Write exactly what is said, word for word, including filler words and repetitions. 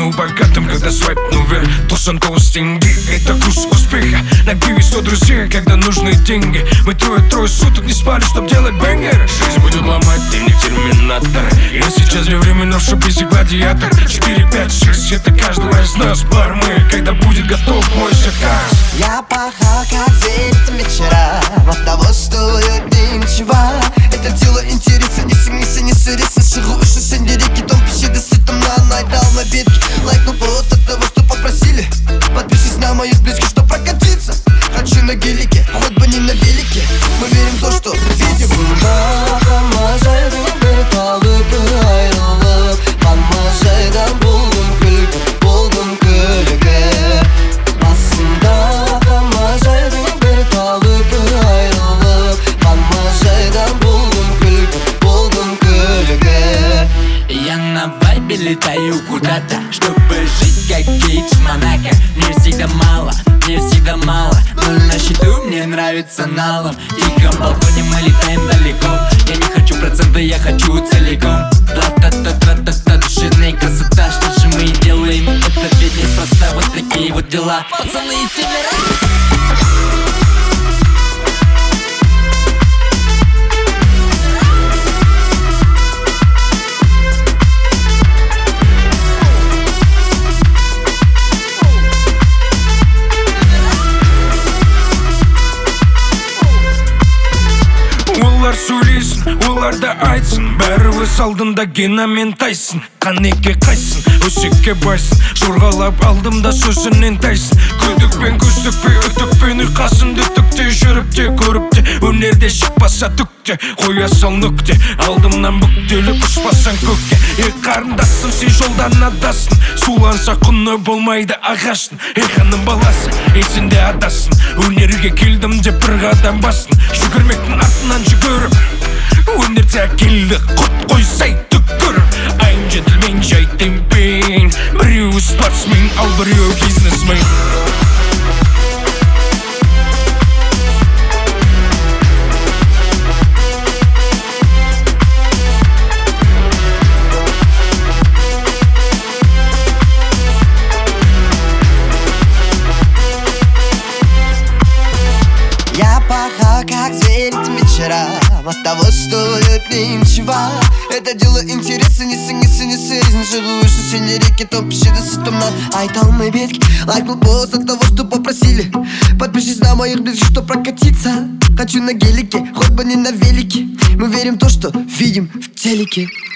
стану богатым, когда свайпну вверх. Тосан толст деньги, это груз успеха. На пиве сто друзей, когда нужны деньги. Мы трое-трое суток не спали, чтоб делать бэнгеры. Жизнь будет ломать, ты не терминатор. Я сейчас для временов, чтоб без гладиатор. Четыре, пять, шесть, это каждого из нас. Бар мы, когда будет готов мой заказ. Я пахал как зверь этим вечера. От того стоит ничего. Это дело интереса, не синиса, не сыриса. Шагу уши, сендерики, том пищи, сытом на найдал на битке. Лайкнул пост от того, что попросили. Подпишись на моих близких, что прокатиться. Хочу на гелике, хоть бы не на велике. Мы верим в то, что видим. Летаю куда-то, чтобы жить как Кейдж Монако. Мне всегда мало, мне всегда мало. Ноль на счету, мне нравится налом. В тихом балконе мы летаем далеко. Я не хочу процента, я хочу целиком. Та-та-та-та-та-та, душевная красота. Что же мы и делаем, это ведь неспроста. Вот такие вот дела, пацаны из севера. Олар сөйлесін, оларда айтсын. Бәрі өз алдында Гена мен Тайсон. Қанеке қайсын, өсекке байсын. Жорғалап алдымда сөзінен тайсын. Күлдікпен көздікпен, үтікпен ұйқасын. Дүтікте жүріп те, көріп те. Өнерде шықпаса түкте, қоя сал нүкте. Алдымнан бүктеліп ұшпасаң көкке. Ей қарындасым, сен жолдан адасын. Суланса құны болмайды ағаштың. Ей ханым баласы, есінде адасын. Өнерге келдім деп бір қадам басын. Жүгірмектің артынан жүгіріп, өнерде келді құт қойсай түкіріп. I'm gentleman, жайттың бейн. Біреу спортсмен, ал біреу бизнесмен. Я пахал как зверь этим вечера. От того стоит ничего. Это дело интереса, не синиса, не сыризм. Живу выше сендерики, том пищи, сытом на айтал мои битки. Лайкнул пост от того, что попросили. Подпишись на моих близких, что прокатиться. Хочу на гелике, хоть бы не на велике. Мы верим в то, что видим в телеке.